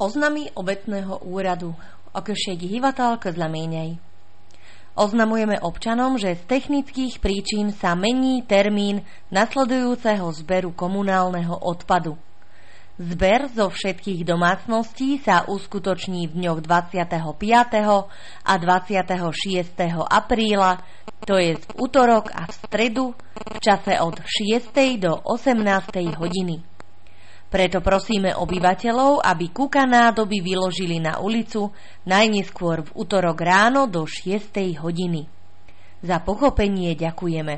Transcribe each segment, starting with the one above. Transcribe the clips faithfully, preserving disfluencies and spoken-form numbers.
Oznamy obecného úradu, Okrsieky hivatal közleményei. Oznamujeme občanom, že z technických príčin sa mení termín nasledujúceho zberu komunálneho odpadu. Zber zo všetkých domácností sa uskutoční v dňoch dvadsiateho piateho a dvadsiateho šiesteho apríla, to je v utorok a v stredu, v čase od šiestej do osemnástej hodiny. Preto prosíme obyvateľov, aby kuka nádoby vyložili na ulicu najneskôr v utorok ráno do šiestej hodiny. Za pochopenie ďakujeme.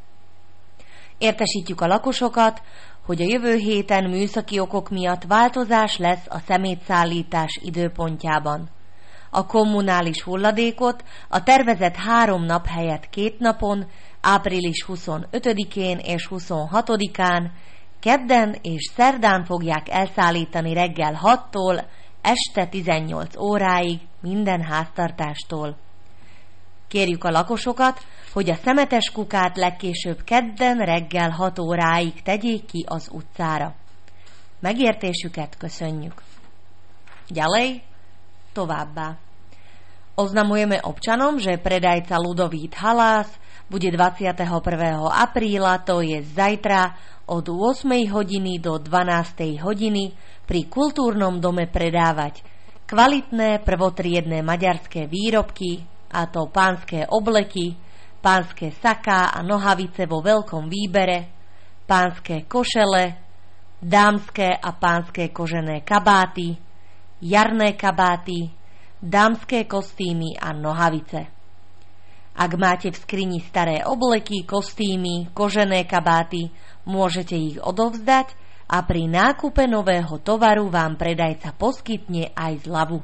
Értesítjük a lakosokat, hogy a jövő héten műszaki okok miatt változás lesz a szemétszállítás időpontjában. A kommunális hulladékot a tervezett három nap helyett két napon, április huszonötödikén és huszonhatodikán, kedden és szerdán fogják elszállítani reggel hattól este tizennyolc óráig minden háztartástól. Kérjük a lakosokat, hogy a szemetes kukát legkésőbb kedden reggel hat óráig tegyék ki az utcára. Megértésüket köszönjük. Ďalej, továbbá. Oznamujeme občanom, že predajca Ludovít Halás bude dvadsiateho prvého apríla, to je zajtra, od ôsmej hodiny do dvanástej hodiny pri kultúrnom dome predávať kvalitné prvotriedne maďarské výrobky, a to pánske obleky, pánske saká a nohavice vo veľkom výbere, pánske košele, dámske a pánske kožené kabáty, jarné kabáty, dámske kostýmy a nohavice. Ak máte v skrini staré obleky, kostýmy, kožené kabáty, môžete ich odovzdať a pri nákupe nového tovaru vám predajca poskytne aj zľavu.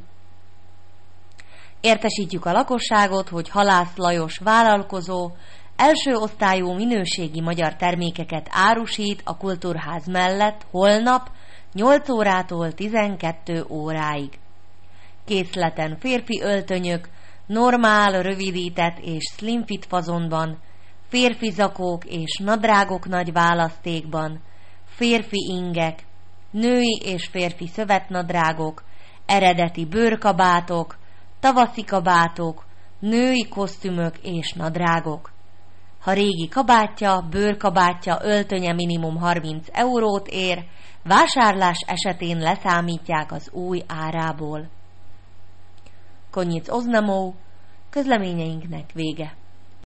Értesítjük a lakosságot, hogy Halász Lajos vállalkozó első osztályú minőségi magyar termékeket árusít a Kultúrház mellett holnap nyolc órától tizenkét óráig. Készleten férfi öltönyök, normál, rövidített és slimfit fazonban, férfi zakók és nadrágok nagy választékban, férfi ingek, női és férfi szövetnadrágok, eredeti bőrkabátok, tavaszi kabátok, női kosztümök és nadrágok. Ha régi kabátja, bőrkabátja, öltönye minimum harminc eurót ér, vásárlás esetén leszámítják az új árából. Koniec oznamov, közleményeinknek vége.